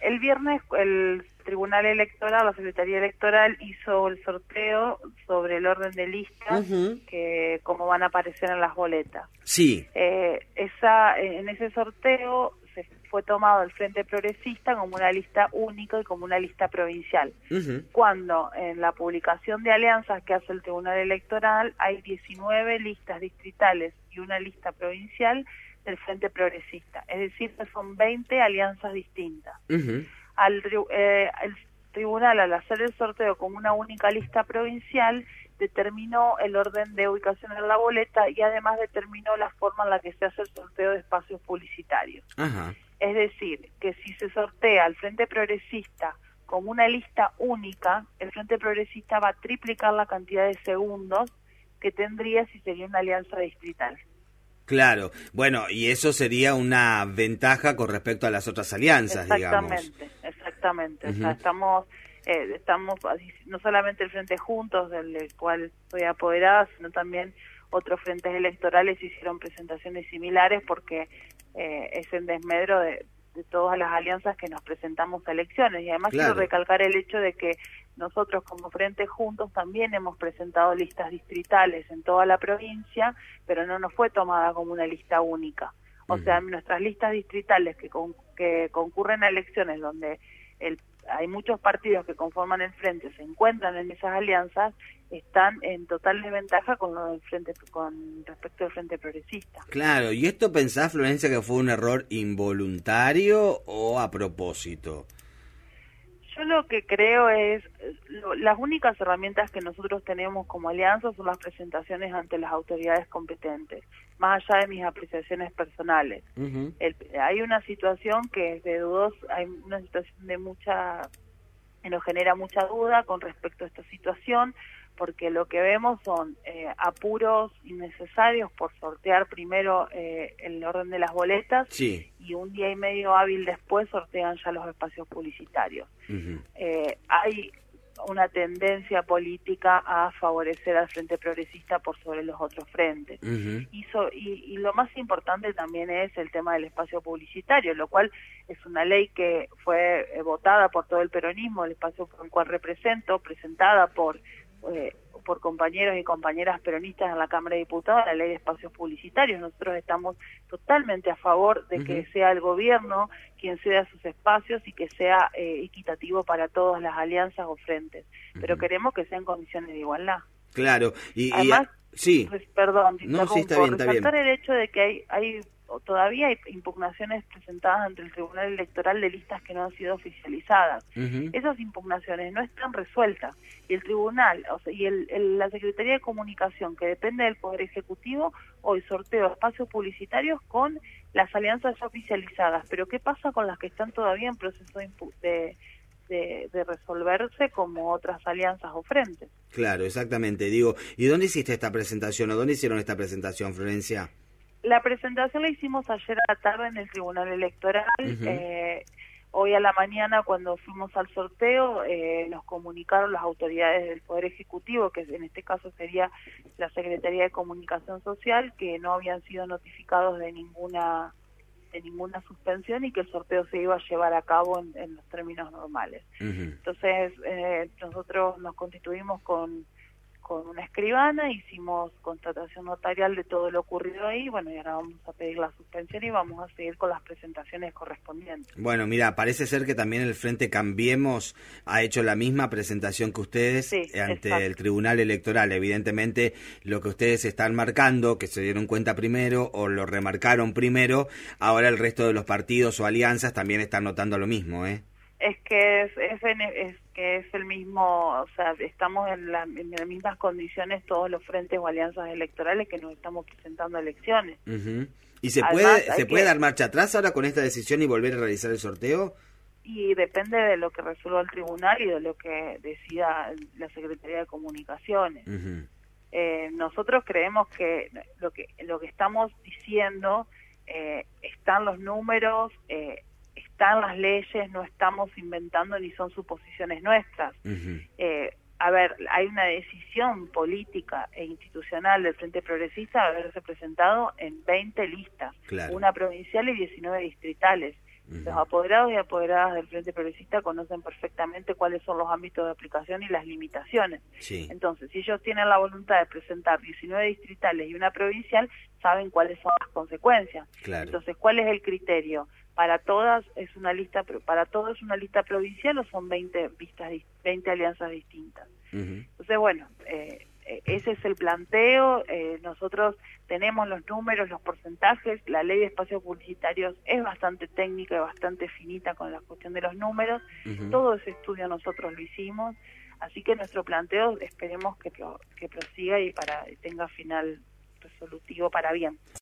El viernes el Tribunal Electoral, la Secretaría Electoral hizo el sorteo sobre el orden de listas que cómo van a aparecer en las boletas. Sí. En ese sorteo se fue tomado el Frente Progresista como una lista única y como una lista provincial. Cuando en la publicación de alianzas que hace el Tribunal Electoral hay 19 listas distritales y una lista provincial del Frente Progresista, es decir, que son 20 alianzas distintas. El tribunal, al hacer el sorteo como una única lista provincial, determinó el orden de ubicación en la boleta y además determinó la forma en la que se hace el sorteo de espacios publicitarios. Es decir, que si se sortea al Frente Progresista como una lista única, el Frente Progresista va a triplicar la cantidad de segundos que tendría si sería una alianza distrital. Claro, bueno, y eso sería una ventaja con respecto a las otras alianzas, digamos. Exactamente. O sea, estamos no solamente el Frente Juntos, del cual estoy apoderada, sino también otros frentes electorales hicieron presentaciones similares porque es en desmedro de todas las alianzas que nos presentamos a elecciones. Y además quiero recalcar el hecho de que nosotros como Frente Juntos también hemos presentado listas distritales en toda la provincia, pero no nos fue tomada como una lista única. O sea, nuestras listas distritales que concurren a elecciones donde hay muchos partidos que conforman el Frente, se encuentran en esas alianzas, están en total desventaja con respecto al Frente Progresista. Claro, ¿y esto pensás, Florencia, que fue un error involuntario o a propósito? Yo lo que creo es, las únicas herramientas que nosotros tenemos como alianza son las presentaciones ante las autoridades competentes, más allá de mis apreciaciones personales. Hay una situación que es de dudos, hay una situación que nos genera mucha duda con respecto a esta situación, porque lo que vemos son apuros innecesarios por sortear primero el orden de las boletas y un día y medio hábil después sortean ya los espacios publicitarios. Hay una tendencia política a favorecer al Frente Progresista por sobre los otros frentes. Y lo más importante también es el tema del espacio publicitario, lo cual es una ley que fue votada por todo el peronismo, el espacio por el cual represento, presentada por compañeros y compañeras peronistas en la Cámara de Diputados, la ley de espacios publicitarios. Nosotros estamos totalmente a favor de que sea el gobierno quien ceda sus espacios y que sea equitativo para todas las alianzas o frentes, pero queremos que sea en condiciones de igualdad. Claro, además, perdón, resaltar el hecho de que todavía hay impugnaciones presentadas ante el Tribunal Electoral de listas que no han sido oficializadas. Esas impugnaciones no están resueltas y el Tribunal, la Secretaría de Comunicación, que depende del Poder Ejecutivo, hoy sorteo espacios publicitarios con las alianzas ya oficializadas. Pero ¿qué pasa con las que están todavía en proceso de resolverse como otras alianzas o frentes? Claro, exactamente. Digo, ¿y dónde hiciste esta presentación o dónde hicieron esta presentación, Florencia? La presentación la hicimos ayer a la tarde en el Tribunal Electoral. Hoy a la mañana, cuando fuimos al sorteo, nos comunicaron las autoridades del Poder Ejecutivo, que en este caso sería la Secretaría de Comunicación Social, que no habían sido notificados de ninguna suspensión y que el sorteo se iba a llevar a cabo en los términos normales. Entonces, nosotros nos constituimos con una escribana, hicimos constatación notarial de todo lo ocurrido ahí, bueno, y ahora vamos a pedir la suspensión y vamos a seguir con las presentaciones correspondientes. Bueno, mira, parece ser que también el Frente Cambiemos ha hecho la misma presentación que ustedes ante el Tribunal Electoral. Evidentemente, lo que ustedes están marcando, que se dieron cuenta primero o lo remarcaron primero, ahora el resto de los partidos o alianzas también están notando lo mismo, ¿eh? Es que es el mismo, o sea, estamos en las mismas condiciones todos los frentes o alianzas electorales que nos estamos presentando a elecciones. ¿Y se puede dar marcha atrás ahora con esta decisión y volver a realizar el sorteo? Y depende de lo que resuelva el tribunal y de lo que decida la Secretaría de Comunicaciones. Nosotros creemos que lo que estamos diciendo, están los números, están las leyes, no estamos inventando ni son suposiciones nuestras. A ver, hay una decisión política e institucional del Frente Progresista de haberse presentado en 20 listas, una provincial y 19 distritales. Los apoderados y apoderadas del Frente Progresista conocen perfectamente cuáles son los ámbitos de aplicación y las limitaciones. Sí. Entonces, si ellos tienen la voluntad de presentar 19 distritales y una provincial, saben cuáles son las consecuencias. Claro. Entonces, ¿cuál es el criterio? Para todas es una lista, para todos es una lista provincial o son 20 alianzas distintas. Entonces, bueno, ese es el planteo. Nosotros tenemos los números, los porcentajes. La ley de espacios publicitarios es bastante técnica y bastante finita con la cuestión de los números. Todo ese estudio nosotros lo hicimos, así que nuestro planteo esperemos que prosiga y tenga final resolutivo para bien.